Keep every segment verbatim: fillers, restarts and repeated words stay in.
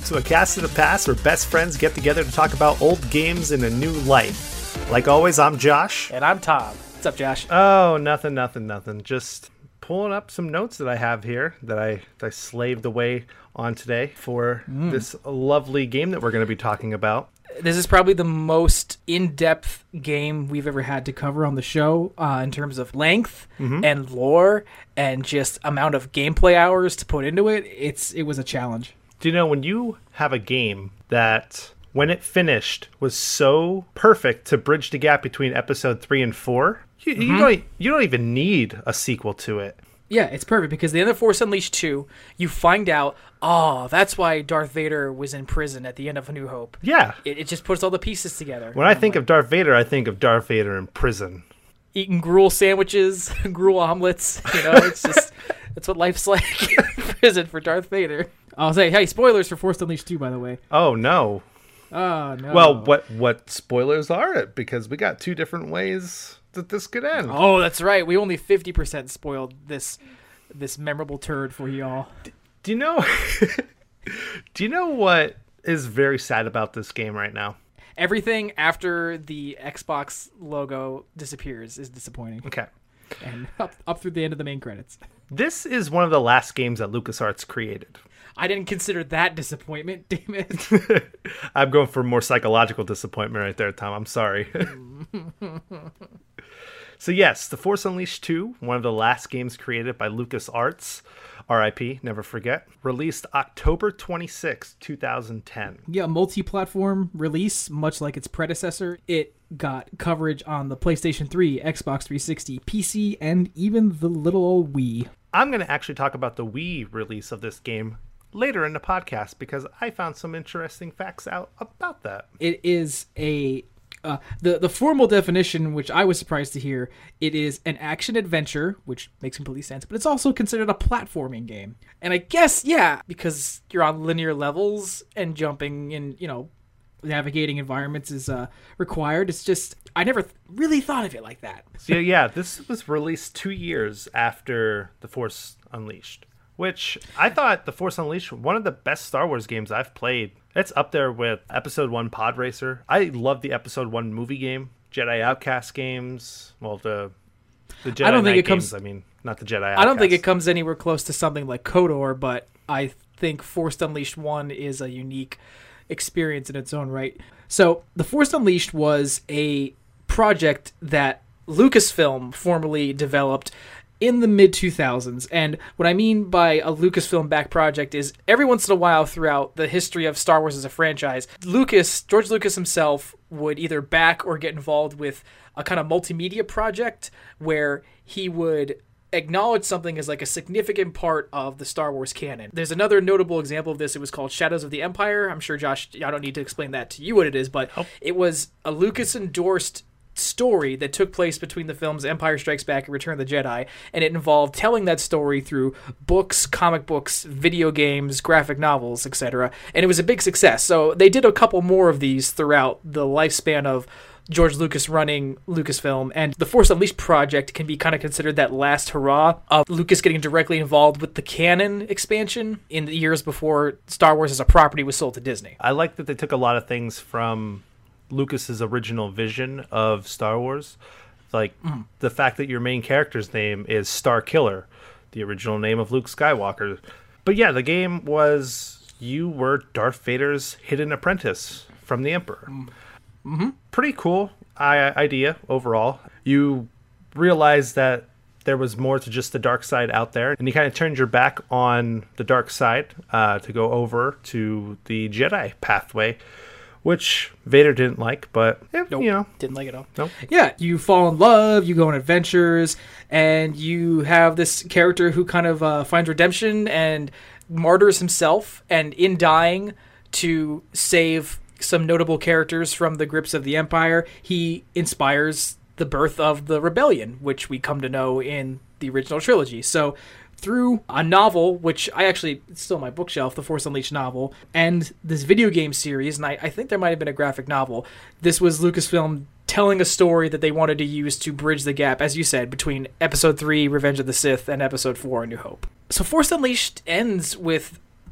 to a Cast of the Past where best friends get together to talk about old games in a new light. Like always, I'm Josh. And I'm Tom. What's up, Josh? Oh, nothing, nothing, nothing. Just pulling up some notes that I have here that I, that I slaved away on today for mm. this lovely game that we're going to be talking about. This is probably the most in-depth game we've ever had to cover on the show uh, in terms of length mm-hmm. and lore and just amount of gameplay hours to put into it. It's It was a challenge. Do you know, when you have a game that, when it finished, was so perfect to bridge the gap between episode three and four, you, mm-hmm. you, don't, you don't even need a sequel to it. Yeah, it's perfect because at the end of Force Unleashed two, you find out, oh, that's why Darth Vader was in prison at the end of A New Hope. Yeah. It, it just puts all the pieces together. When I think like, of Darth Vader, I think of Darth Vader in prison. Eating gruel sandwiches, gruel omelets, you know, it's just, that's what life's like in prison for Darth Vader. I'll say, hey, spoilers for Force Unleashed two, by the way. Oh, no. Oh, no. Well, what, what spoilers are it? Because we got two different ways that this could end. Oh, that's right. We only fifty percent spoiled this this memorable turd for y'all. D- do you know Do you know what is very sad about this game right now? Everything after the Xbox logo disappears is disappointing. Okay. And up up through the end of the main credits. This is one of the last games that LucasArts created. I didn't consider that disappointment, damn it. I'm going for more psychological disappointment right there, Tom. I'm sorry. So yes, The Force Unleashed two, one of the last games created by LucasArts, R I P, never forget, released October twenty-sixth, twenty ten. Yeah, multi-platform release, much like its predecessor. It got coverage on the PlayStation three, Xbox three sixty, P C, and even the little old Wii. I'm going to actually talk about the Wii release of this game later in the podcast because I found some interesting facts out about that. It is a... Uh, the, the formal definition, which I was surprised to hear, it is an action-adventure, which makes complete sense, but it's also considered a platforming game. And I guess, yeah, because you're on linear levels and jumping and, you know, navigating environments is uh, required. It's just, I never th- really thought of it like that. So, yeah, this was released two years after The Force Unleashed, which I thought The Force Unleashed, one of the best Star Wars games I've played. It's up there with Episode one Pod Racer. I love the Episode one movie game, Jedi Outcast games. Well, the the Jedi I don't Knight think it comes, games, I mean, not the Jedi Outcast. I don't think it comes anywhere close to something like KOTOR, but I think Force Unleashed one is a unique experience in its own right. So, The Force Unleashed was a project that Lucasfilm formerly developed in the mid two thousands. And what I mean by a Lucasfilm-backed project is every once in a while throughout the history of Star Wars as a franchise, Lucas, George Lucas himself, would either back or get involved with a kind of multimedia project where he would acknowledge something as like a significant part of the Star Wars canon. There's another notable example of this. It was called Shadows of the Empire. I'm sure, Josh, I don't need to explain that to you what it is, but oh. It was a Lucas-endorsed story that took place between the films Empire Strikes Back and Return of the Jedi, and it involved telling that story through books, comic books, video games, graphic novels, et cetera. And it was a big success. So they did a couple more of these throughout the lifespan of George Lucas running Lucasfilm, and the Force Unleashed project can be kind of considered that last hurrah of Lucas getting directly involved with the canon expansion in the years before Star Wars as a property was sold to Disney. I like that they took a lot of things from Lucas's original vision of Star Wars, like mm. the fact that your main character's name is Star Killer, the original name of Luke Skywalker. But yeah, the game was you were Darth Vader's hidden apprentice from the Emperor. Mm-hmm. Pretty cool idea overall. You realize that there was more to just the dark side out there, and you kind of turned your back on the dark side uh, to go over to the Jedi pathway, which Vader didn't like, but, eh, nope, you know. Didn't like it at all. Nope. Yeah, you fall in love, you go on adventures, and you have this character who kind of uh, finds redemption and martyrs himself, and in dying to save some notable characters from the grips of the Empire, he inspires the birth of the rebellion, which we come to know in the original trilogy. So through a novel, which I actually, it's still on my bookshelf, the Force Unleashed novel, and this video game series, and I, I think there might have been a graphic novel, this was Lucasfilm telling a story that they wanted to use to bridge the gap, as you said, between Episode three, Revenge of the Sith, and Episode four, A New Hope. So Force Unleashed ends with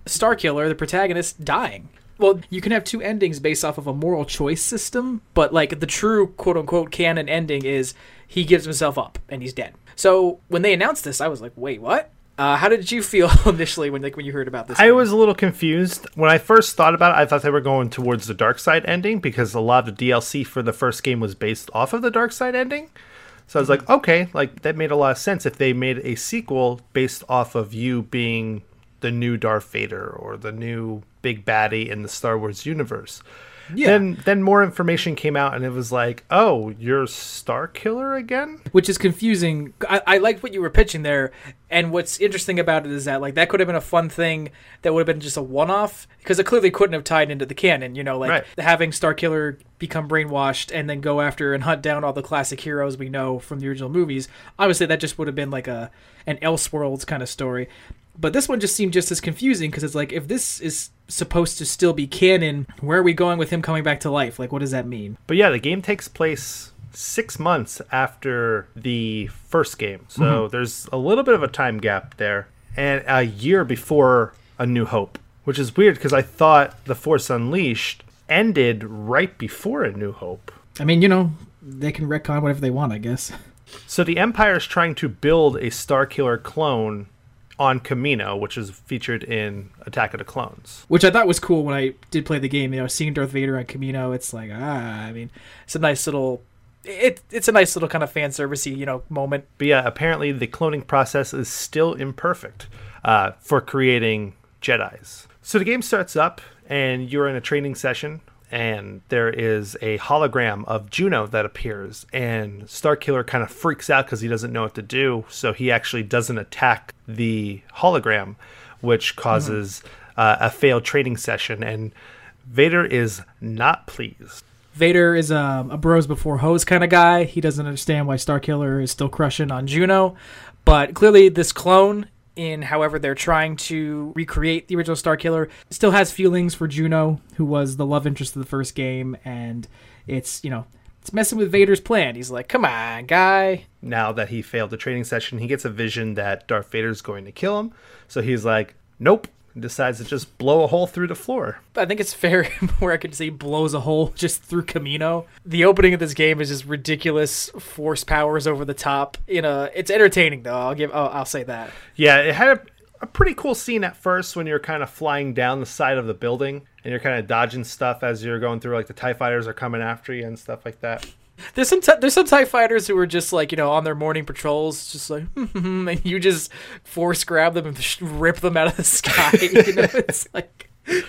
Starkiller, the protagonist, dying. Well, you can have two endings based off of a moral choice system, but like the true quote-unquote canon ending is he gives himself up and he's dead. So when they announced this, I was like, wait, what? Uh, how did you feel initially when like when you heard about this? I game? was a little confused. When I first thought about it, I thought they were going towards the dark side ending because a lot of the D L C for the first game was based off of the dark side ending. So I was like, okay, like that made a lot of sense if they made a sequel based off of you being the new Darth Vader or the new big baddie in the Star Wars universe. Yeah. Then then more information came out and it was like, oh, you're Starkiller again? Which is confusing. I, I liked what you were pitching there. And what's interesting about it is that like that could have been a fun thing that would have been just a one-off because it clearly couldn't have tied into the canon, you know, like right. having Starkiller become brainwashed and then go after and hunt down all the classic heroes we know from the original movies. Obviously, that just would have been like a an Elseworlds kind of story. But this one just seemed just as confusing because it's like, if this is supposed to still be canon, where are we going with him coming back to life? Like, what does that mean? But yeah, the game takes place six months after the first game. So mm-hmm. there's a little bit of a time gap there. And a year before A New Hope, which is weird because I thought The Force Unleashed ended right before A New Hope. I mean, you know, they can retcon whatever they want, I guess. So the Empire is trying to build a Starkiller clone on Kamino, which is featured in Attack of the Clones. Which I thought was cool when I did play the game. You know, seeing Darth Vader on Kamino, it's like, ah, I mean, it's a nice little... It, it's a nice little kind of fan servicey, you know, moment. But yeah, apparently the cloning process is still imperfect uh, for creating Jedis. So the game starts up, and you're in a training session, and there is a hologram of Juno that appears, and Starkiller kind of freaks out because he doesn't know what to do, so he actually doesn't attack the hologram, which causes mm-hmm. uh, a failed training session, and Vader is not pleased. Vader is um, a bros before hoes kind of guy. He doesn't understand why Starkiller is still crushing on Juno, but clearly this clone, in however they're trying to recreate the original Starkiller, still has feelings for Juno, who was the love interest of the first game, and it's, you know, it's messing with Vader's plan. He's like, come on, guy. Now that he failed the training session, he gets a vision that Darth Vader's going to kill him, so he's like, nope, and decides to just blow a hole through the floor. I think it's fair where I could say blows a hole just through Kamino. The opening of this game is just ridiculous force powers over the top. You know, it's entertaining though. I'll give. Oh, I'll say that. Yeah, it had a, a pretty cool scene at first when you're kind of flying down the side of the building and you're kind of dodging stuff as you're going through. Like the TIE fighters are coming after you and stuff like that. There's some t- there's some TIE fighters who are just like, you know, on their morning patrols, just like, and you just force grab them and just rip them out of the sky. You know, it's like, and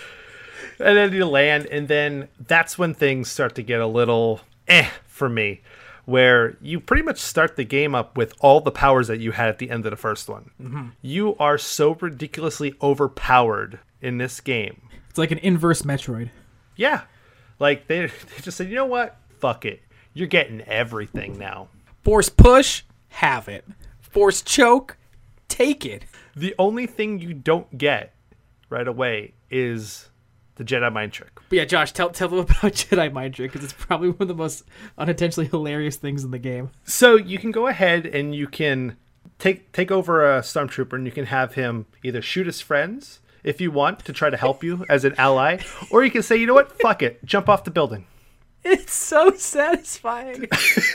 then you land, and then that's when things start to get a little eh for me, where you pretty much start the game up with all the powers that you had at the end of the first one. Mm-hmm. You are so ridiculously overpowered in this game. It's like an inverse Metroid. Yeah, like they they just said, you know what, fuck it. You're getting everything now. Force push, have it. Force choke, take it. The only thing you don't get right away is the Jedi mind trick. But yeah, Josh, tell tell them about Jedi mind trick, because it's probably one of the most unintentionally hilarious things in the game. So you can go ahead and you can take take over a stormtrooper, and you can have him either shoot his friends if you want to try to help you as an ally, or you can say, you know what, fuck it, jump off the building. It's so satisfying.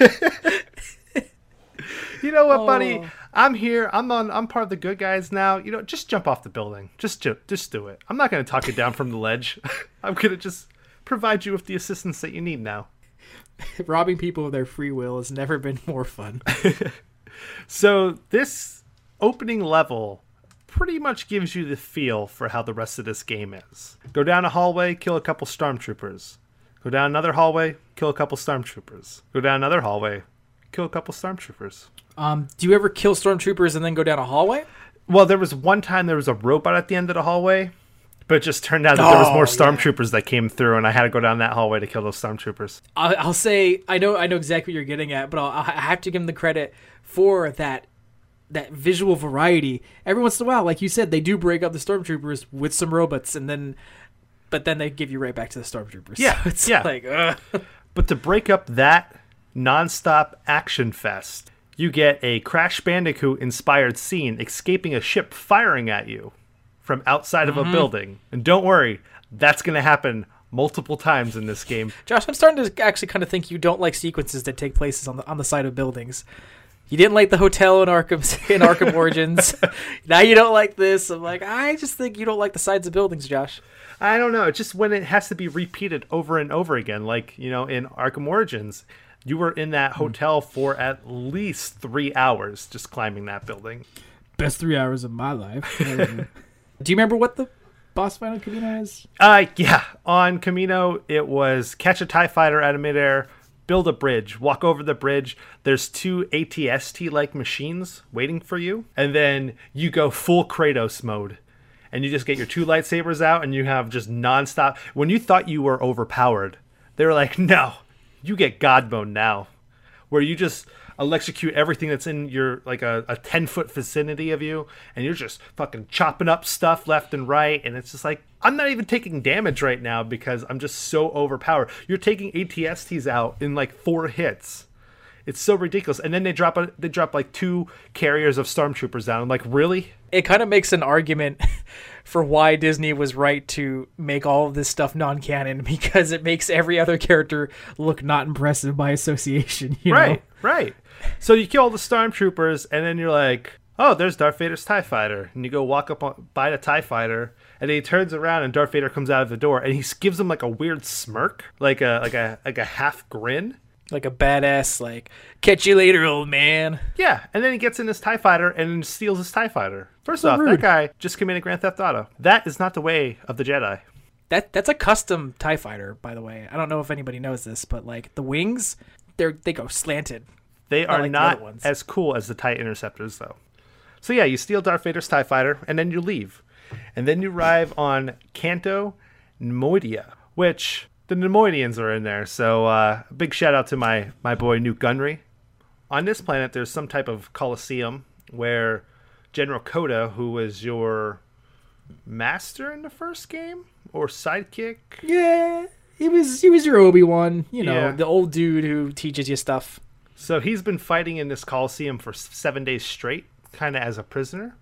You know what, oh. buddy? I'm here. I'm on. I'm part of the good guys now. You know, just jump off the building. Just, ju- just do it. I'm not going to talk you down from the ledge. I'm going to just provide you with the assistance that you need now. Robbing people of their free will has never been more fun. So this opening level pretty much gives you the feel for how the rest of this game is. Go down a hallway, kill a couple stormtroopers. Go down another hallway, kill a couple stormtroopers. Go down another hallway, kill a couple stormtroopers. Um, do you ever kill stormtroopers and then go down a hallway? Well, there was one time there was a robot at the end of the hallway, but it just turned out that oh, there was more stormtroopers yeah. that came through, and I had to go down that hallway to kill those stormtroopers. I'll, I'll say I know I know exactly what you're getting at, but I'll, I have to give them the credit for that that visual variety. Every once in a while, like you said, they do break up the stormtroopers with some robots, and then. But then they give you right back to the stormtroopers. Yeah, so it's yeah. like, ugh. But to break up that nonstop action fest, you get a Crash Bandicoot-inspired scene escaping a ship firing at you from outside Mm-hmm. of a building. And don't worry, that's going to happen multiple times in this game. Josh, I'm starting to actually kind of think you don't like sequences that take places on the on the side of buildings. You didn't like the hotel in Arkham in Arkham Origins. Now you don't like this. I'm like, I just think you don't like the sides of buildings, Josh. I don't know. It's just when it has to be repeated over and over again. Like, you know, in Arkham Origins, you were in that hotel for at least three hours just climbing that building. Best three hours of my life. Do you remember what the boss fight on Camino is? Uh, yeah. On Camino, it was catch a TIE fighter out of midair, build a bridge, walk over the bridge. There's two A T S T-like machines waiting for you. And then you go full Kratos mode. And you just get your two lightsabers out and you have just nonstop. When you thought you were overpowered, they were like, no, you get God mode now. Where you just electrocute everything that's in your, like a, a ten foot vicinity of you. And you're just fucking chopping up stuff left and right. And it's just like, I'm not even taking damage right now because I'm just so overpowered. You're taking A T S Ts out in like four hits. It's so ridiculous. And then they drop a, they drop like two carriers of stormtroopers down. I'm like, really? It kind of makes an argument for why Disney was right to make all of this stuff non-canon, because it makes every other character look not impressive by association. You Right, know? right. So you kill all the stormtroopers, and then you're like, oh, there's Darth Vader's TIE fighter. And you go walk up on, by the TIE fighter, and then he turns around, and Darth Vader comes out of the door, and he gives him like a weird smirk, like a like a like a half grin. Like a badass, like, catch you later, old man. Yeah, and then he gets in his TIE fighter and steals his TIE fighter. First So off, rude. that guy just committed Grand Theft Auto. That is not the way of the Jedi. That that's a custom TIE fighter, by the way. I don't know if anybody knows this, but like the wings, they're they go slanted. They Not are like the not other ones. as cool as the TIE Interceptors, though. So yeah, you steal Darth Vader's TIE fighter, and then you leave. And then you arrive on Canto Nemoidia, which the Nemoidians are in there. So uh, big shout out to my, my boy Newt Gunray. On this planet, there's some type of coliseum where General Coda, who was your master in the first game, or sidekick? Yeah, he was he was your Obi-Wan, you know, Yeah. the old dude who teaches you stuff. So he's been fighting in this coliseum for s- seven days straight, kind of as a prisoner.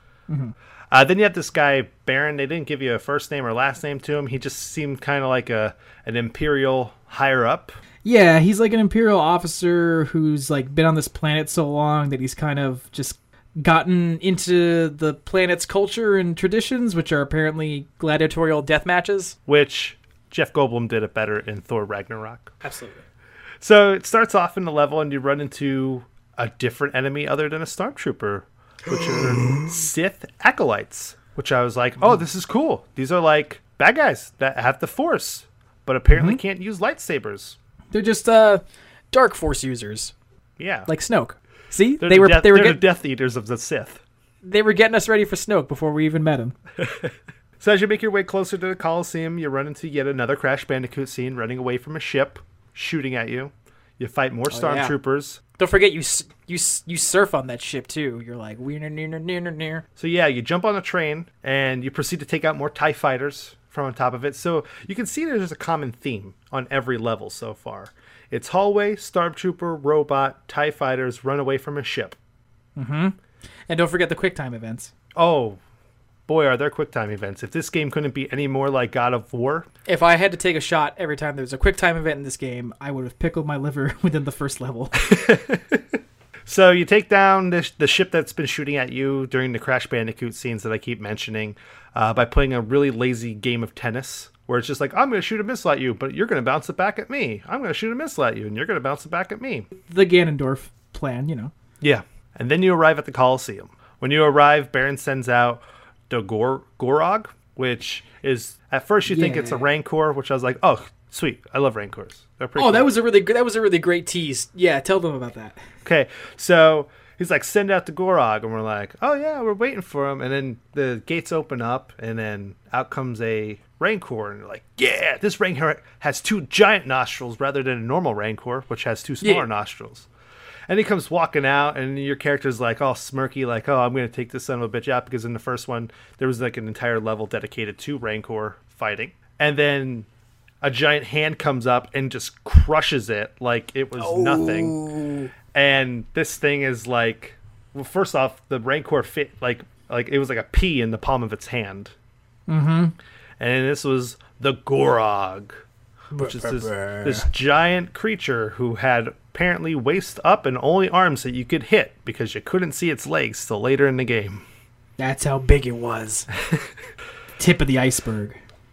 Uh, then you have this guy, Baron. They didn't give you a first name or last name to him. He just seemed kind of like a an Imperial higher up. Yeah, he's like an Imperial officer who's like been on this planet so long that he's kind of just gotten into the planet's culture and traditions, which are apparently gladiatorial death matches. Which Jeff Goldblum did it better in Thor Ragnarok. Absolutely. So it starts off in the level, and you run into a different enemy other than a stormtrooper, which are Sith acolytes. Which I was like, oh, this is cool. These are like bad guys that have the Force, but apparently can't use lightsabers. They're just uh, dark Force users, Yeah, like Snoke. See, they're they the were death, they were they're get, the Death Eaters of the Sith. they were getting us ready for Snoke before we even met him. So as you make your way closer to the Coliseum, you run into yet another Crash Bandicoot scene, running away from a ship, shooting at you. You fight more Oh, yeah. stormtroopers. Don't forget you s- you s- you surf on that ship too. You're like near near near near near. So yeah, you jump on a train and you proceed to take out more TIE fighters from on top of it. So you can see there's a common theme on every level so far. It's hallway, stormtrooper, robot, TIE fighters run away from a ship. And don't forget the QuickTime events. Oh, boy, are there QuickTime events. If this game couldn't be any more like God of War, If I had to take a shot every time there was a QuickTime event in this game, I would have pickled my liver within the first level. so you take down the, the ship that's been shooting at you during the Crash Bandicoot scenes that I keep mentioning uh, by playing a really lazy game of tennis where it's just like, I'm going to shoot a missile at you, but you're going to bounce it back at me. I'm going to shoot a missile at you, and you're going to bounce it back at me. The Ganondorf plan, you know. Yeah. And then you arrive at the Coliseum. When you arrive, Baron sends out the Gor- Gorog, which is, at first you think it's a Yeah. Rancor, which I was like, oh, sweet. I love Rancors. They're pretty Oh, cool. that was a really good, that was a really great tease. Yeah, tell them about that. Okay, so he's like, send out the Gorog, and we're like, oh yeah, we're waiting for him. And then the gates open up, and then out comes a Rancor, and you're like, yeah, this Rancor has two giant nostrils rather than a normal Rancor, which has two smaller Yeah. nostrils. And he comes walking out, and your character's like all smirky, like, oh, I'm going to take this son of a bitch out, because in the first one, there was like an entire level dedicated to Rancor fighting. And then a giant hand comes up and just crushes it like it was nothing. And this thing is like, well, first off, the Rancor fit like like it was like a pea in the palm of its hand. Mm-hmm. And this was the Gorog, which is this, this giant creature who had apparently waist up and only arms that you could hit because you couldn't see its legs till later in the game. That's how big it was. Tip of the iceberg.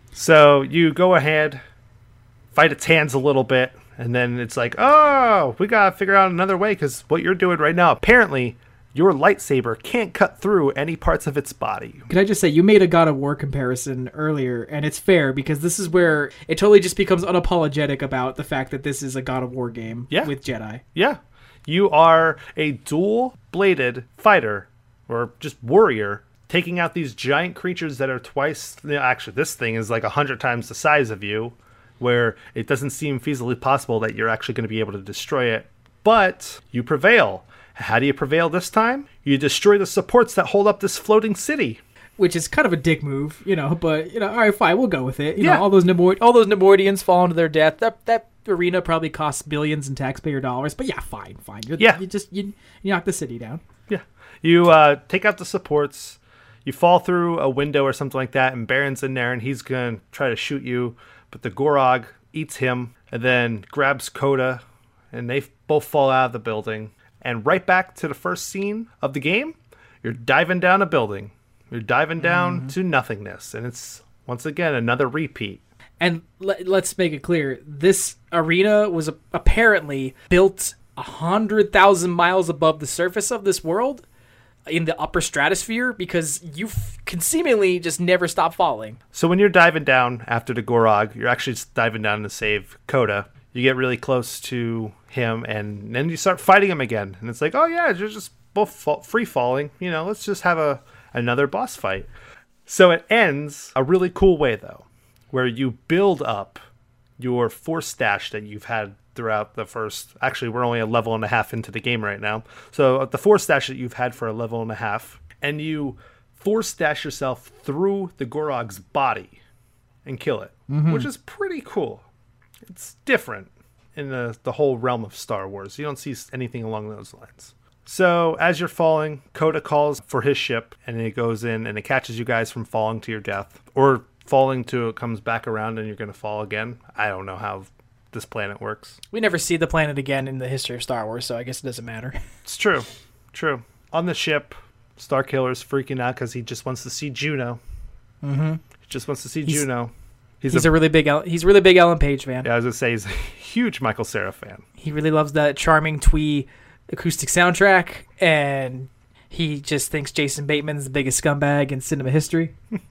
So you go ahead, fight its hands a little bit, and then it's like, oh, we gotta figure out another way because what you're doing right now, apparently your lightsaber can't cut through any parts of its body. Can I just say, you made a God of War comparison earlier, and it's fair because this is where it totally just becomes unapologetic about the fact that this is a God of War game yeah. with Jedi. Yeah. You are a dual-bladed fighter, or just warrior, taking out these giant creatures that are twice... Actually, this thing is like a hundred times the size of you, where it doesn't seem feasibly possible that you're actually going to be able to destroy it. But you prevail. How do you prevail this time? You destroy the supports that hold up this floating city. Which is kind of a dick move, you know, but, you know, all right, fine, we'll go with it. You yeah. know, all those Nemoid- all those Nemoidians fall into their death. That that arena probably costs billions in taxpayer dollars, but yeah, fine, fine. You're, yeah. You just, you, you knock the city down. Yeah. You uh, take out the supports, you fall through a window or something like that, and Baron's in there, and he's going to try to shoot you, but the Gorog eats him, and then grabs Coda, and they both fall out of the building. And right back to the first scene of the game, you're diving down a building. You're diving down mm-hmm. to nothingness. And it's, once again, another repeat. And let, let's make it clear. This arena was apparently built one hundred thousand miles above the surface of this world in the upper stratosphere because you f- can seemingly just never stop falling. So when you're diving down after the Gorog, you're actually just diving down to save Coda. You get really close to him, and then you start fighting him again. And it's like, oh, yeah, you're just both fall- free-falling. You know, let's just have a another boss fight. So it ends a really cool way, though, where you build up your force stash that you've had throughout the first... Actually, we're only a level and a half into the game right now. So the force stash that you've had for a level and a half, and you force stash yourself through the Gorog's body and kill it, mm-hmm. which is pretty cool. It's different in the, the whole realm of Star Wars. You don't see anything along those lines. So as you're falling, Coda calls for his ship, and it goes in, and it catches you guys from falling to your death. Or falling to it comes back around, and you're going to fall again. I don't know how this planet works. We never see the planet again in the history of Star Wars, so I guess it doesn't matter. It's true. True. On the ship, Starkiller's freaking out because he just wants to see Juno. Mm-hmm. He just wants to see He's- Juno. He's, he's a, a really big he's a really big Ellen Page fan. Yeah, I was gonna say he's a huge Michael Cera fan. He really loves that charming twee acoustic soundtrack, and he just thinks Jason Bateman's the biggest scumbag in cinema history.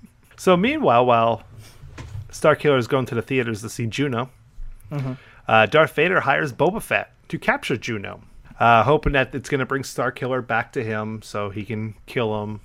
So meanwhile, while Starkiller is going to the theaters to see Juno, mm-hmm. uh, Darth Vader hires Boba Fett to capture Juno, uh, hoping that it's going to bring Starkiller back to him so he can kill him.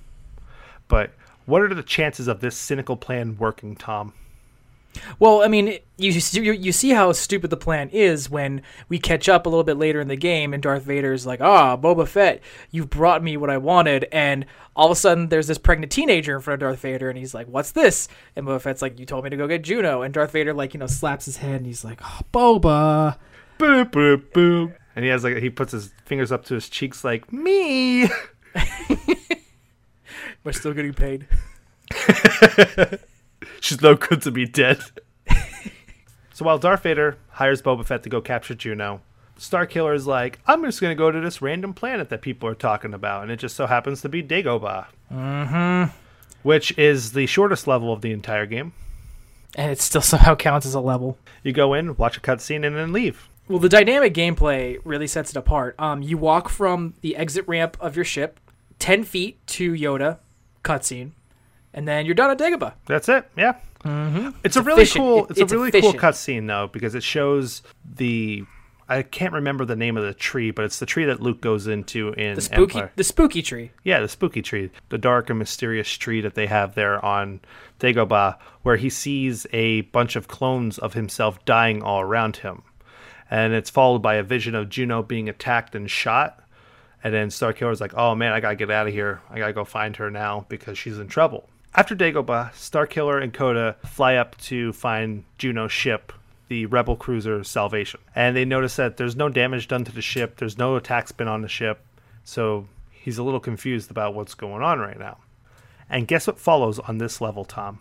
But what are the chances of this cynical plan working, Tom? Well, I mean, you, you you see how stupid the plan is when we catch up a little bit later in the game, and Darth Vader's like, "Ah, oh, Boba Fett, you've brought me what I wanted," and all of a sudden there's this pregnant teenager in front of Darth Vader, and he's like, "What's this?" And Boba Fett's like, "You told me to go get Juno," and Darth Vader, like, you know, slaps his head, and he's like, "Oh, Boba." Boop, boop, boop. And he has like he puts his fingers up to his cheeks like, me. We're still getting paid. She's no good to be dead. So while Darth Vader hires Boba Fett to go capture Juno, Starkiller is like, I'm just going to go to this random planet that people are talking about, and it just so happens to be Dagobah. Mm-hmm. Which is the shortest level of the entire game. And it still somehow counts as a level. You go in, watch a cutscene, and then leave. Well, the dynamic gameplay really sets it apart. Um, you walk from the exit ramp of your ship, ten feet to Yoda, cutscene, and then you're done at Dagobah. That's it, yeah. Mm-hmm. It's, it's a really efficient. cool. It's, it's a really efficient. cool cutscene though, because it shows the. I can't remember the name of the tree, but it's the tree that Luke goes into in the spooky, Empire. The spooky tree. Yeah, the spooky tree, the dark and mysterious tree that they have there on Dagobah, where he sees a bunch of clones of himself dying all around him, and it's followed by a vision of Juno being attacked and shot. And then Starkiller's like, "Oh man, I gotta get out of here. I gotta go find her now because she's in trouble." After Dagobah, Starkiller and Coda fly up to find Juno's ship, the Rebel cruiser Salvation. And they notice that there's no damage done to the ship. There's no attack spin on the ship. So he's a little confused about what's going on right now. And guess what follows on this level, Tom?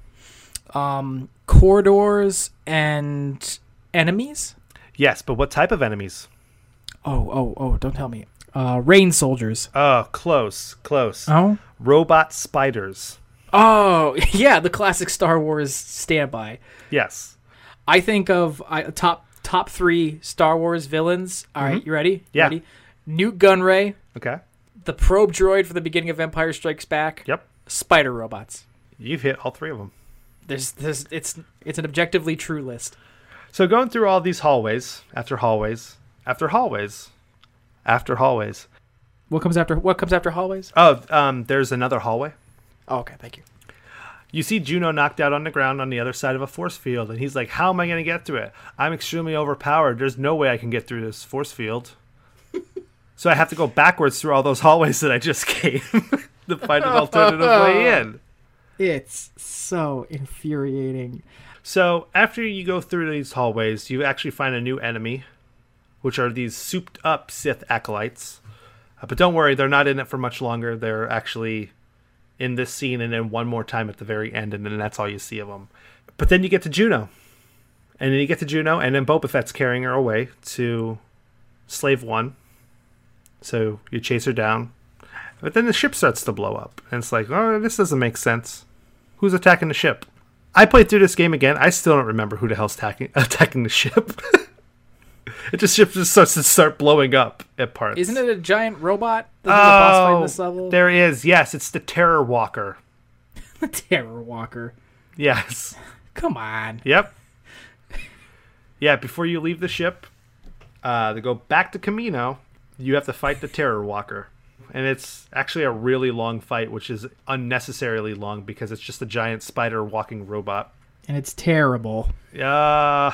Um, corridors and enemies? Yes, but what type of enemies? Oh, oh, oh, don't tell me. Uh, rain soldiers. Oh, close, close. Oh? Robot spiders. Oh, yeah, the classic Star Wars standby. Yes. I think of I, top top three Star Wars villains. All right, Mhm. you ready? You Yeah. Ready? Newt Gunray, Okay. the probe droid for the beginning of Empire Strikes Back. Yep. Spider robots. You've hit all three of them. There's, there's, it's, it's an objectively true list. So going through all these hallways, after hallways, after hallways, after hallways. What comes after? What comes after hallways? Oh, um, there's another hallway. Oh, okay, thank you. You see Juno knocked out on the ground on the other side of a force field, and he's like, how am I going to get through it? I'm extremely overpowered. There's no way I can get through this force field. So I have to go backwards through all those hallways that I just came to find an alternative way in. It's so infuriating. So after you go through these hallways, you actually find a new enemy, which are these souped-up Sith acolytes. Uh, but don't worry, they're not in it for much longer. They're actually in this scene and then one more time at the very end, and then that's all you see of them. But then you get to Juno. And then you get to Juno, and then Boba Fett's carrying her away to Slave One. So you chase her down. But then the ship starts to blow up. And it's like, oh, this doesn't make sense. Who's attacking the ship? I played through this game again. I still don't remember who the hell's attacking, attacking the ship. It just ship just starts to start blowing up at parts. Isn't it a giant robot? Oh, That's the boss fight in this level? there is. Yes, it's the Terror Walker. The Terror Walker. Yes. Come on. Yep. Yeah, before you leave the ship, uh, to go back to Camino, you have to fight the Terror Walker. And it's actually a really long fight, which is unnecessarily long because it's just a giant spider walking robot. And it's terrible. Uh,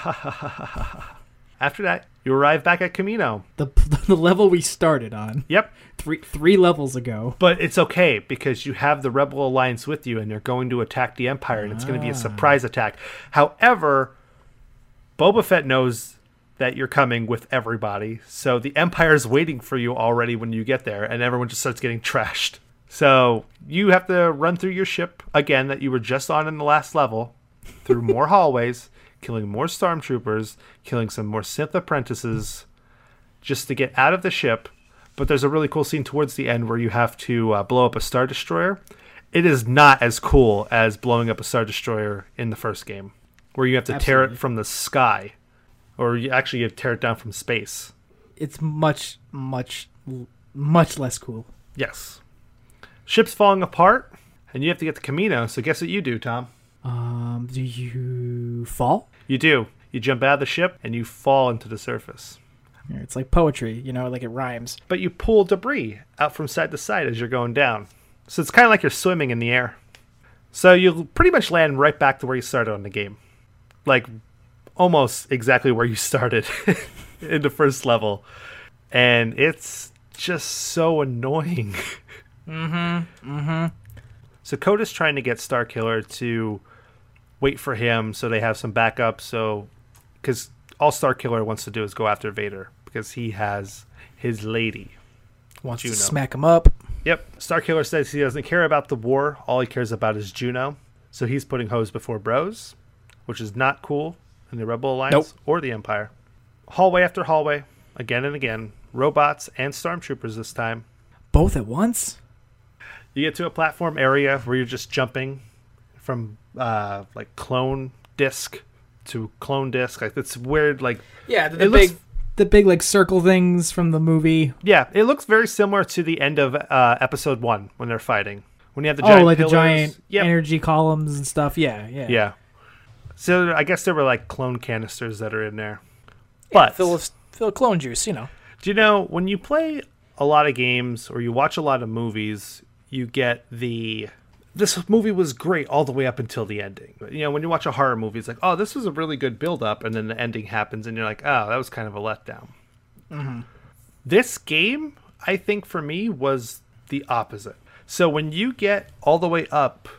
after that, you arrive back at Camino. The the level we started on. Yep. Three three levels ago. But it's okay because you have the Rebel Alliance with you and they're going to attack the Empire and it's going to be a surprise attack. However, Boba Fett knows that you're coming with everybody. So the Empire's waiting for you already when you get there and everyone just starts getting trashed. So you have to run through your ship again that you were just on in the last level, through more hallways, killing more stormtroopers, killing some more Sith apprentices just to get out of the ship. But there's a really cool scene towards the end where you have to uh, blow up a Star Destroyer. It is not as cool as blowing up a Star Destroyer in the first game, where you have to Absolutely. tear it from the sky. Or you actually you tear it down from space. It's much, much, much less cool. Yes. Ship's falling apart, and you have to get to Camino, so guess what you do, Tom? Um, do you fall? You do. You jump out of the ship, and you fall into the surface. It's like poetry, you know, like it rhymes. But you pull debris out from side to side as you're going down. So it's kind of like you're swimming in the air. So you'll pretty much land right back to where you started on the game. Like, almost exactly where you started in the first level. And it's just so annoying. Mm-hmm. Mm-hmm. So Coda's trying to get Starkiller to wait for him so they have some backup. So, because all Starkiller wants to do is go after Vader because he has his lady. Wants Juno. to smack him up. Yep. Starkiller says he doesn't care about the war. All he cares about is Juno. So he's putting hoes before bros, which is not cool in the Rebel Alliance Nope. or the Empire. Hallway after hallway, again and again. Robots and stormtroopers this time. Both at once? You get to a platform area where you're just jumping from uh, like clone disc to clone disc. Like it's weird. Like Yeah, the, the it big, looks, the big like circle things from the movie. yeah, it looks very similar to the end of uh, episode one when they're fighting. When you have the Oh, giant like pillars. the giant Yep. energy columns and stuff. Yeah, yeah. Yeah. So I guess there were like clone canisters that are in there. Yeah, But fill with, fill with clone juice, you know. do you know when you play a lot of games or you watch a lot of movies, you get the this movie was great all the way up until the ending. You know, when you watch a horror movie, it's like, oh, this was a really good build up, and then the ending happens, and you're like, oh, that was kind of a letdown. Mm-hmm. This game, I think for me, was the opposite. So when you get all the way up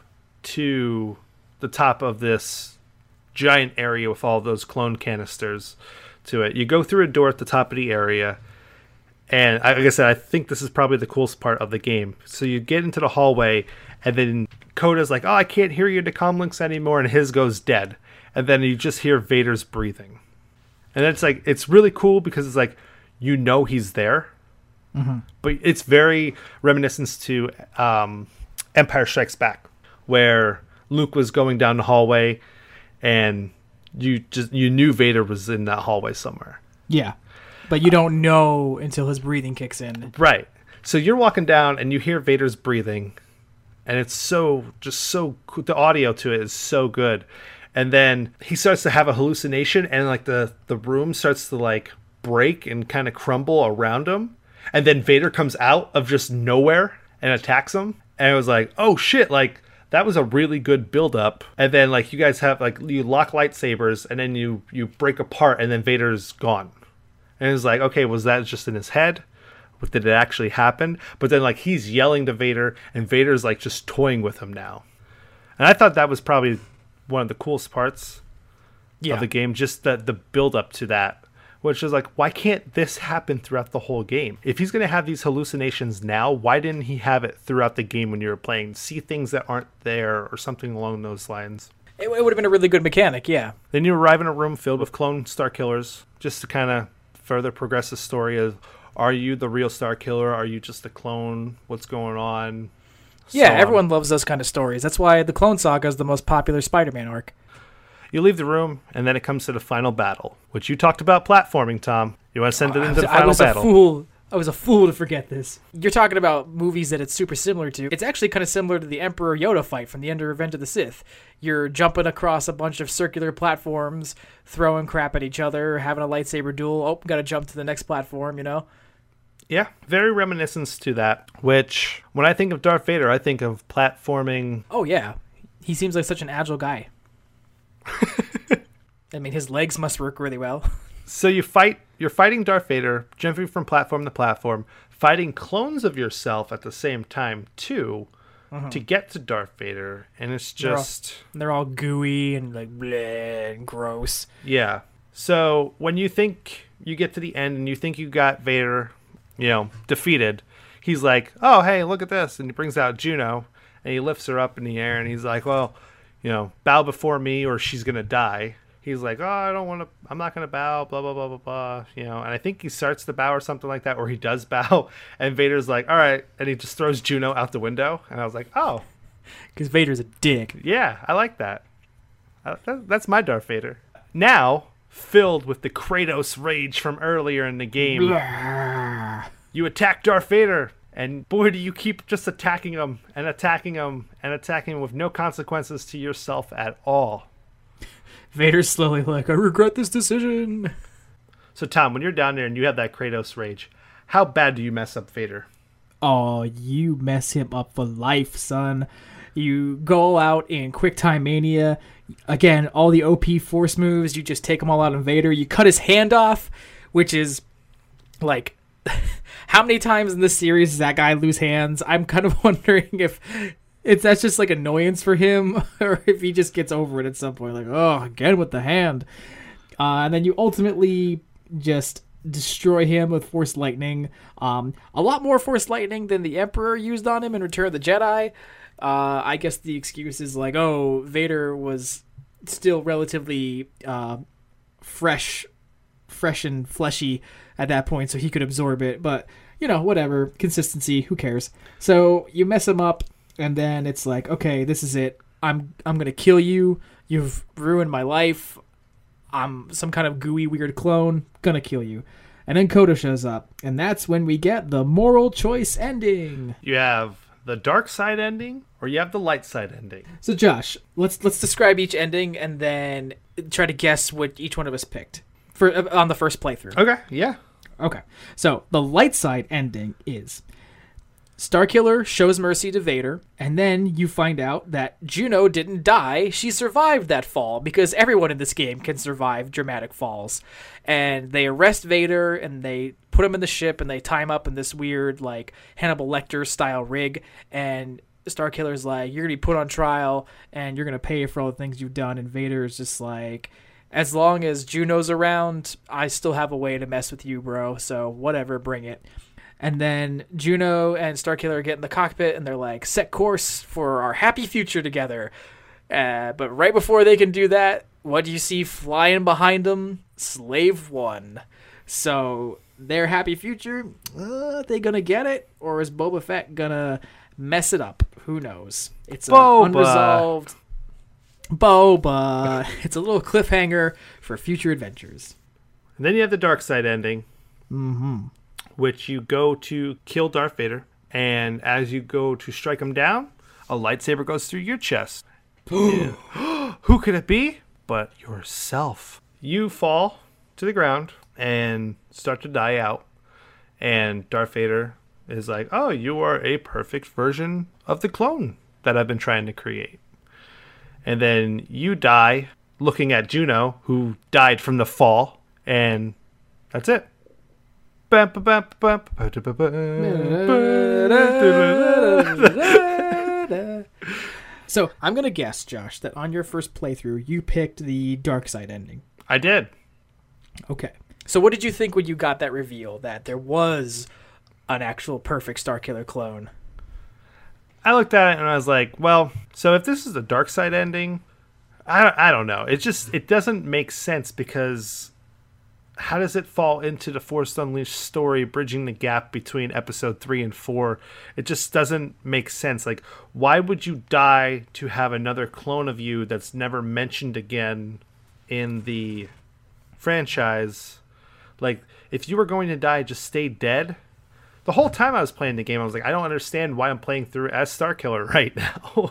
to the top of this giant area with all those clone canisters to it, you go through a door at the top of the area, And I- like I said, I think this is probably the coolest part of the game. So you get into the hallway, and then Coda's like, oh, I can't hear your comlinks anymore, and his goes dead. And then you just hear Vader's breathing. And it's like, it's really cool because it's like, you know he's there. Mm-hmm. But it's very reminiscent to um, Empire Strikes Back, where Luke was going down the hallway, and you just you knew Vader was in that hallway somewhere. Yeah. But you don't know until his breathing kicks in. Right. So you're walking down and you hear Vader's breathing, and it's so, just so, the audio to it is so good. And then he starts to have a hallucination, and like the, the room starts to like break and kind of crumble around him. And then Vader comes out of just nowhere and attacks him. And it was like, oh shit, like that was a really good build up. And then like you guys have like, you lock lightsabers, and then you, you break apart, and then Vader's gone. And it's like, okay, was that just in his head? Did it actually happen? But then, like, he's yelling to Vader, and Vader's, like, just toying with him now. And I thought that was probably one of the coolest parts yeah. of the game, just the, the build-up to that, which is like, why can't this happen throughout the whole game? If he's going to have these hallucinations now, why didn't he have it throughout the game when you were playing? See things that aren't there or something along those lines. It, it would have been a really good mechanic, yeah. Then you arrive in a room filled with clone Star Killers, just to kind of further progress the story of, are you the real Star Killer? Are you just a clone? What's going on? Yeah, so everyone on. loves those kind of stories. That's why the Clone Saga is the most popular Spider-Man arc. You leave the room, and then it comes to the final battle, which you talked about platforming, Tom. You want to send it into the I final was battle? A fool. I was a fool to forget this. You're talking about movies that it's super similar to. It's actually kind of similar to the Emperor Yoda fight from the end of Revenge of the Sith. You're jumping across a bunch of circular platforms, throwing crap at each other, having a lightsaber duel. Oh, gotta jump to the next platform, you know? Yeah, very reminiscent to that, which, when I think of Darth Vader, I think of platforming. Oh, yeah. He seems like such an agile guy. I mean, his legs must work really well. So you fight, you're fighting Darth Vader, jumping from platform to platform, fighting clones of yourself at the same time, too, uh-huh. to get to Darth Vader, and it's just... They're all, they're all gooey and, like, bleh, and gross. Yeah. So when you think you get to the end and you think you got Vader, you know, defeated, he's like, oh, hey, look at this, and he brings out Juno, and he lifts her up in the air, and he's like, well, you know, bow before me or she's going to die. He's like, oh, I don't want to, I'm not going to bow, blah, blah, blah, blah, blah, you know, and I think he starts to bow or something like that, or he does bow, and Vader's like, all right, and he just throws Juno out the window, and I was like, oh. Because Vader's a dick. Yeah, I like that. I, that. That's my Darth Vader. Now, filled with the Kratos rage from earlier in the game, Blah. You attack Darth Vader, and boy, do you keep just attacking him, and attacking him, and attacking him with no consequences to yourself at all. Vader's slowly like, I regret this decision. So, Tom, when you're down there and you have that Kratos rage, how bad do you mess up Vader? Oh, you mess him up for life, son. You go out in QuickTime Mania. Again, all the O P force moves, you just take them all out on Vader. You cut his hand off, which is, like, how many times in this series does that guy lose hands? I'm kind of wondering if... It's that's just like annoyance for him, or if he just gets over it at some point, like, oh, again with the hand. Uh, and then you ultimately just destroy him with Force Lightning. Um, a lot more Force Lightning than the Emperor used on him in Return of the Jedi. Uh, I guess the excuse is like, oh, Vader was still relatively uh, fresh, fresh and fleshy at that point, so he could absorb it. But, you know, whatever. Consistency, who cares? So you mess him up. And then it's like, okay, this is it. I'm I'm gonna kill you. You've ruined my life. I'm some kind of gooey, weird clone. Gonna kill you. And then Coda shows up, and that's when we get the moral choice ending. You have the dark side ending, or you have the light side ending. So Josh, let's let's describe each ending, and then try to guess what each one of us picked for uh, on the first playthrough. Okay. Yeah. Okay. So the light side ending is. Starkiller shows mercy to Vader, and then you find out that Juno didn't die. She survived that fall, because everyone in this game can survive dramatic falls. And they arrest Vader, and they put him in the ship, and they tie him up in this weird, like, Hannibal Lecter-style rig, and Starkiller's like, you're going to be put on trial, and you're going to pay for all the things you've done, and Vader is just like, as long as Juno's around, I still have a way to mess with you, bro. So whatever, bring it. And then Juno and Starkiller get in the cockpit, and they're like, set course for our happy future together. Uh, but right before they can do that, what do you see flying behind them? Slave One. So their happy future, uh, are they going to get it? Or is Boba Fett going to mess it up? Who knows? It's an unresolved... Boba. It's a little cliffhanger for future adventures. And then you have the dark side ending, Mm-hmm. which you go to kill Darth Vader, and as you go to strike him down, a lightsaber goes through your chest. Who could it be but yourself? You fall to the ground and start to die out, and Darth Vader is like, oh, you are a perfect version of the clone that I've been trying to create. And then you die looking at Juno, who died from the fall, and that's it. So I'm going to guess, Josh, that on your first playthrough, you picked the dark side ending. I did. Okay. So what did you think when you got that reveal that there was an actual perfect Starkiller clone? I looked at it and I was like, well, so if this is the dark side ending, I don't, I don't know. It just, it doesn't make sense, because how does it fall into the Force Unleashed story, bridging the gap between episode three and four? It just doesn't make sense. Like, why would you die to have another clone of you that's never mentioned again in the franchise? Like, if you were going to die, just stay dead. The whole time I was playing the game, I was like, I don't understand why I'm playing through as Starkiller right now.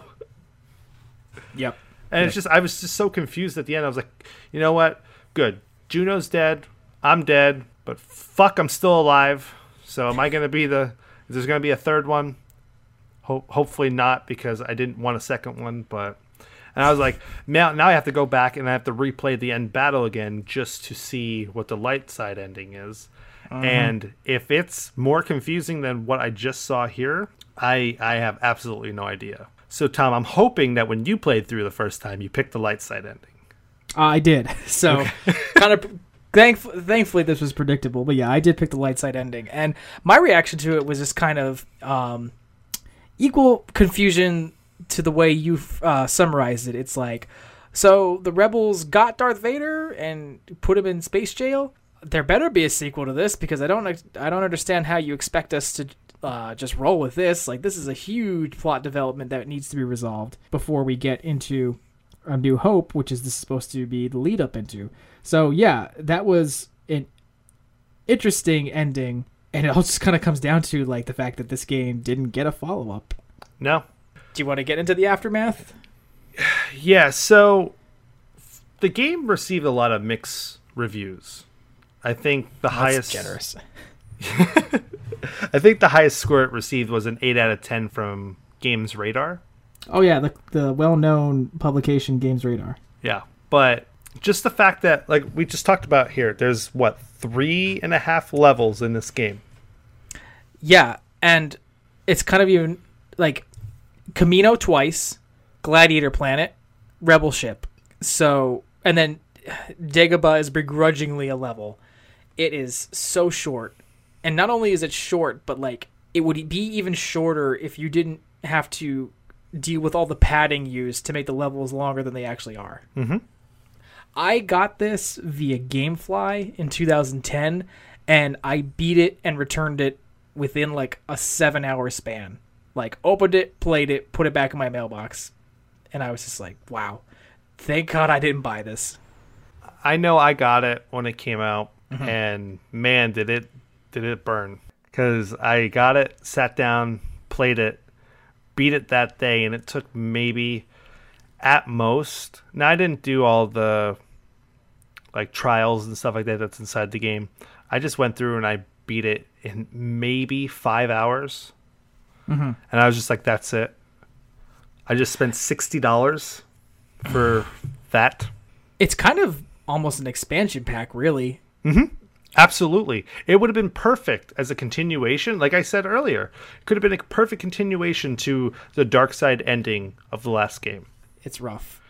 Yep. And yep. it's just, I was just so confused at the end. I was like, you know what? Good. Juno's dead. I'm dead. But fuck, I'm still alive. So am I going to be the... Is there going to be a third one? Ho- hopefully not, because I didn't want a second one. But... And I was like, now, now I have to go back and I have to replay the end battle again just to see what the light side ending is. Uh-huh. And if it's more confusing than what I just saw here, I I have absolutely no idea. So, Tom, I'm hoping that when you played through the first time, you picked the light side ending. Uh, I did. So, okay. kind of... Thankfully, thankfully, this was predictable. But yeah, I did pick the light side ending. And my reaction to it was just kind of um, equal confusion to the way you uh, summarized it. It's like, so the rebels got Darth Vader and put him in space jail? There better be a sequel to this, because I don't I don't understand how you expect us to uh, just roll with this. Like, this is a huge plot development that needs to be resolved before we get into A New Hope, which is this supposed to be the lead up into. So yeah, that was an interesting ending, and it all just kind of comes down to like the fact that this game didn't get a follow up. No. Do you want to get into the aftermath? Yeah. So the game received a lot of mixed reviews. I think the That's highest generous. I think the highest score it received was an eight out of ten from Games Radar. Oh yeah, the the well-known publication Games Radar. Yeah, but just the fact that, like we just talked about here, there's what, three and a half levels in this game. Yeah, and it's kind of even like Camino twice, Gladiator Planet, Rebel Ship. So, and then Dagobah is begrudgingly a level. It is so short. And not only is it short, but like it would be even shorter if you didn't have to deal with all the padding used to make the levels longer than they actually are. Mm-hmm. I got this via GameFly in two thousand ten, and I beat it and returned it within like a seven hour span. Like, opened it, played it, put it back in my mailbox. And I was just like, wow, thank God I didn't buy this. I know I got it when it came out, mm-hmm. and man, did it did it burn. Because I got it, sat down, played it, beat it that day, and it took maybe at most... Now, I didn't do all the like trials and stuff like that that's inside the game. I just went through and I beat it in maybe five hours. Mm-hmm. And I was just like, that's it. I just spent sixty dollars for that. It's kind of almost an expansion pack, really. Mm-hmm. Absolutely. It would have been perfect as a continuation. Like I said earlier, it could have been a perfect continuation to the dark side ending of the last game. It's rough.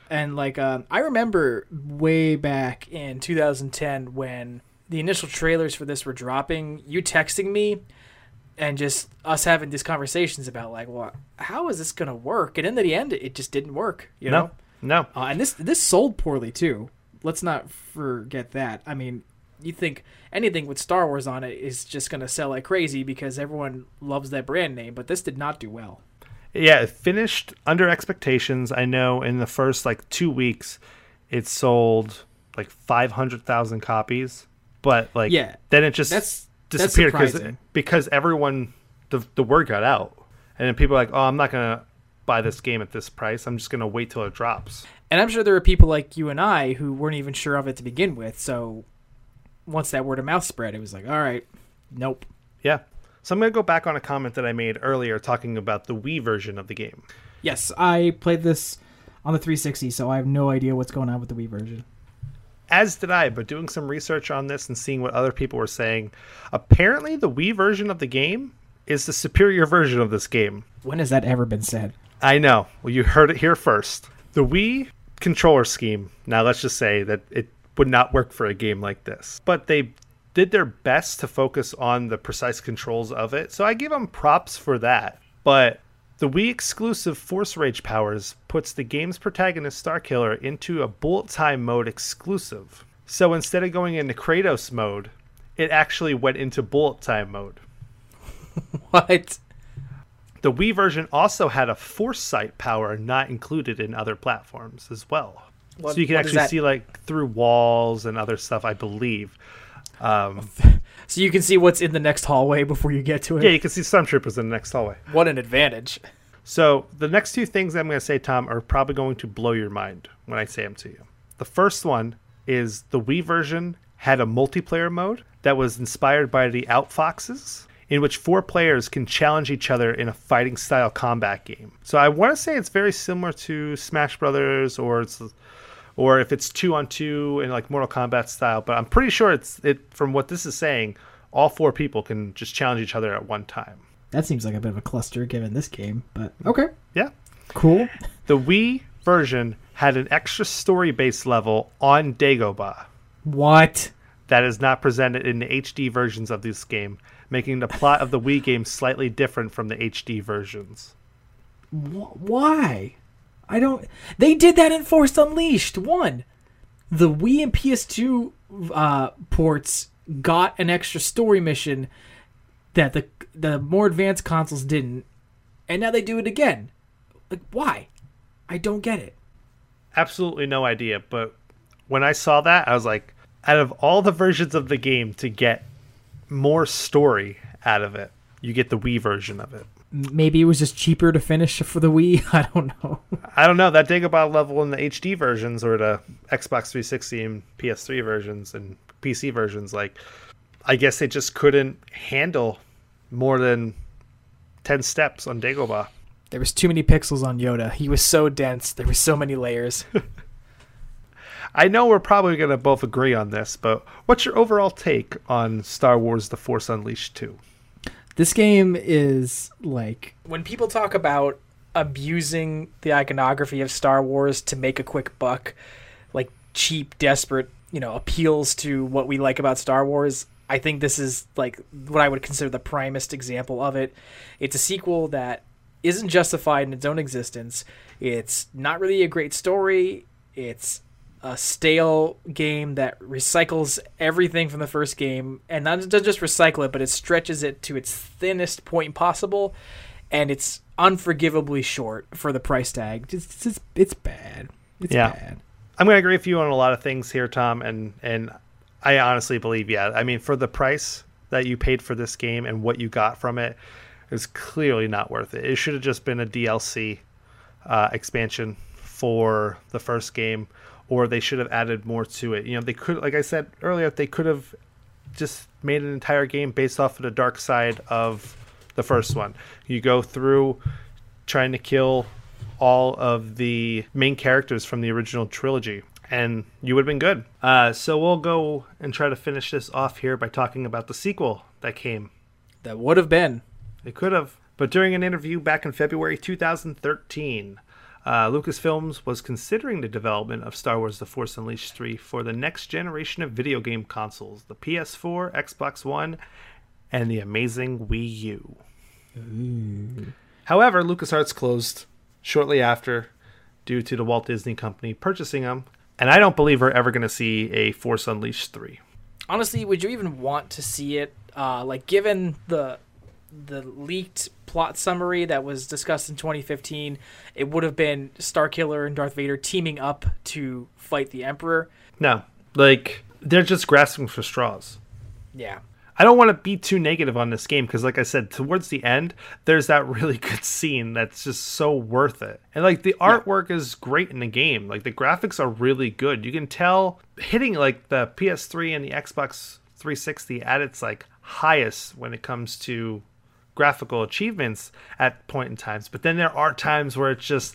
And like, um, I remember way back in two thousand ten when the initial trailers for this were dropping, you texting me and just us having these conversations about like, well, how is this going to work? And in the end, it just didn't work, you no, know? No. Uh, and this, this sold poorly too. Let's not forget that. I mean, you think anything with Star Wars on it is just going to sell like crazy because everyone loves that brand name, but this did not do well. Yeah, it finished under expectations. I know in the first like two weeks, it sold like five hundred thousand copies, but like yeah, then it just that's, disappeared that's because because everyone the the word got out, and then people are like, oh, I'm not gonna buy this game at this price. I'm just gonna wait till it drops. And I'm sure there are people like you and I who weren't even sure of it to begin with. So once that word of mouth spread, it was like, all right, nope. Yeah. So I'm going to go back on a comment that I made earlier talking about the Wii version of the game. Yes, I played this on the three sixty, so I have no idea what's going on with the Wii version. As did I, but doing some research on this and seeing what other people were saying, apparently the Wii version of the game is the superior version of this game. When has that ever been said? I know. Well, you heard it here first. The Wii controller scheme, now let's just say that it would not work for a game like this. But they did their best to focus on the precise controls of it, so I give them props for that. But the Wii exclusive Force Rage powers puts the game's protagonist Starkiller into a bullet time mode exclusive. So instead of going into Kratos mode, it actually went into bullet time mode. What? The Wii version also had a Force Sight power not included in other platforms as well. What, so you can actually see like through walls and other stuff, I believe. Um, so you can see what's in the next hallway before you get to it? Yeah, you can see Stormtroopers in the next hallway. What an advantage. So the next two things I'm going to say, Tom, are probably going to blow your mind when I say them to you. The first one is the Wii version had a multiplayer mode that was inspired by the Outfoxes, in which four players can challenge each other in a fighting style combat game. So I want to say it's very similar to Smash Brothers, or it's, or if it's two on two in like Mortal Kombat style. But I'm pretty sure it's it from what this is saying, all four people can just challenge each other at one time. That seems like a bit of a cluster given this game, but okay. Yeah. Cool. The Wii version had an extra story-based level on Dagobah. What? That is not presented in the H D versions of this game, making the plot of the Wii game slightly different from the H D versions. Why? I don't... They did that in Force Unleashed one. The Wii and P S two uh, ports got an extra story mission that the the more advanced consoles didn't, and now they do it again. Like, why? I don't get it. Absolutely no idea, but when I saw that, I was like, out of all the versions of the game to get more story out of it, you get the Wii version of it. Maybe it was just cheaper to finish for the Wii. I don't know. I don't know. That Dagobah level in the H D versions or the Xbox three sixty and P S three versions and P C versions, like, I guess they just couldn't handle more than ten steps on Dagobah. There was too many pixels on Yoda. He was so dense. There were so many layers. I know we're probably going to both agree on this, but what's your overall take on Star Wars The Force Unleashed two? This game is like... When people talk about abusing the iconography of Star Wars to make a quick buck, like cheap, desperate, you know, appeals to what we like about Star Wars, I think this is like what I would consider the primest example of it. It's a sequel that isn't justified in its own existence. It's not really a great story. It's a stale game that recycles everything from the first game, and not doesn't just recycle it, but it stretches it to its thinnest point possible, and it's unforgivably short for the price tag. It's it's, it's bad. It's yeah. bad. I'm going to agree with you on a lot of things here, Tom, and and I honestly believe, yeah. I mean, for the price that you paid for this game and what you got from it, is clearly not worth it. It should have just been a D L C uh, expansion for the first game, or they should have added more to it. You know, they could, like I said earlier, they could have just made an entire game based off of the dark side of the first one. You go through trying to kill all of the main characters from the original trilogy, and you would have been good. Uh, so we'll go and try to finish this off here by talking about the sequel that came. That would have been. It could have. But during an interview back in February two thousand thirteen, Uh, Lucasfilms was considering the development of Star Wars The Force Unleashed three for the next generation of video game consoles, the P S four, Xbox One, and the amazing Wii U. Ooh. However, LucasArts closed shortly after due to the Walt Disney Company purchasing them, and I don't believe we're ever going to see a Force Unleashed three. Honestly, would you even want to see it? Uh, like, given the the leaked plot summary that was discussed in twenty fifteen, it would have been Starkiller and Darth Vader teaming up to fight the Emperor. No, like, they're just grasping for straws. Yeah. I don't want to be too negative on this game because, like I said, towards the end, there's that really good scene that's just so worth it. And, like, the artwork yeah. is great in the game. Like, the graphics are really good. You can tell hitting, like, the P S three and the Xbox three sixty at its, like, highest when it comes to graphical achievements at point in times. But then there are times where it's just,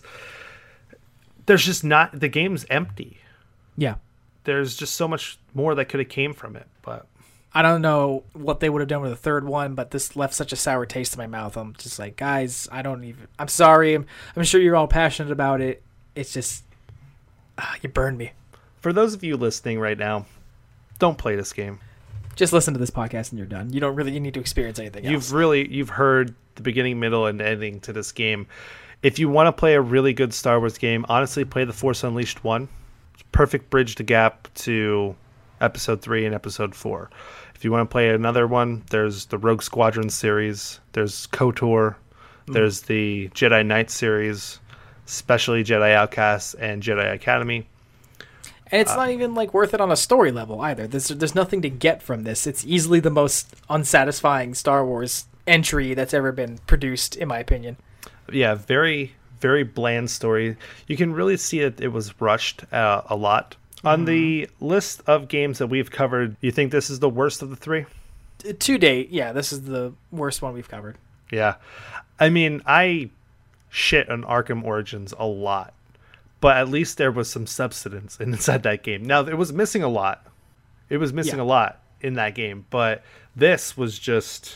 there's just not, the game's empty. Yeah. There's just so much more that could have came from it, but... I don't know what they would have done with the third one, but this left such a sour taste in my mouth. I'm just like, guys, I don't even... I'm sorry. I'm, I'm sure you're all passionate about it. It's just... Uh, you burned me. For those of you listening right now, don't play this game. Just listen to this podcast and you're done. You don't really you need to experience anything else. You've really... You've heard the beginning, middle, and ending to this game. If you want to play a really good Star Wars game, honestly, play The Force Unleashed one. It's a perfect bridge to gap to Episode three and Episode four. If you want to play another one, there's the Rogue Squadron series, there's KOTOR, mm. there's the Jedi Knight series, especially Jedi Outcast and Jedi Academy. And it's uh, not even like worth it on a story level either. There's there's nothing to get from this. It's easily the most unsatisfying Star Wars entry that's ever been produced, in my opinion. Yeah, very, very bland story. You can really see that it was rushed uh, a lot. On the list of games that we've covered, you think this is the worst of the three? To date, yeah, this is the worst one we've covered. Yeah. I mean, I shit on Arkham Origins a lot, but at least there was some substance inside that game. Now, it was missing a lot. It was missing yeah. a lot in that game, but this was just...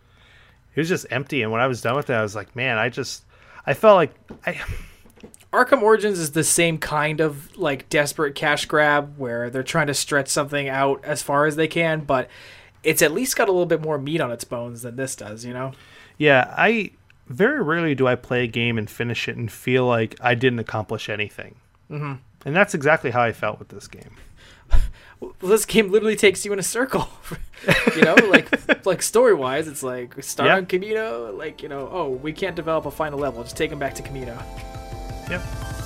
It was just empty, and when I was done with it, I was like, man, I just... I felt like... I. Arkham Origins is the same kind of like desperate cash grab where they're trying to stretch something out as far as they can, but it's at least got a little bit more meat on its bones than this does, you know? Yeah, I very rarely do I play a game and finish it and feel like I didn't accomplish anything. Mm-hmm. And that's exactly how I felt with this game. Well, this game literally takes you in a circle, you know, like like story wise, it's like start yeah. on Kamino, like, you know, oh, we can't develop a final level, just take them back to Kamino. Yep.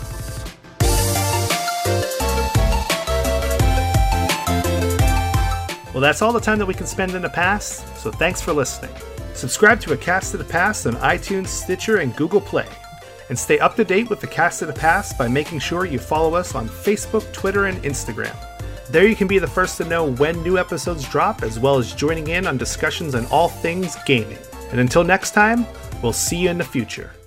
Well, that's all the time that we can spend in the past, so thanks for listening. Subscribe to A Cast of the Past on iTunes, Stitcher, and Google Play. And stay up to date with A Cast of the Past by making sure you follow us on Facebook, Twitter, and Instagram. There you can be the first to know when new episodes drop, as well as joining in on discussions on all things gaming. And until next time, we'll see you in the future.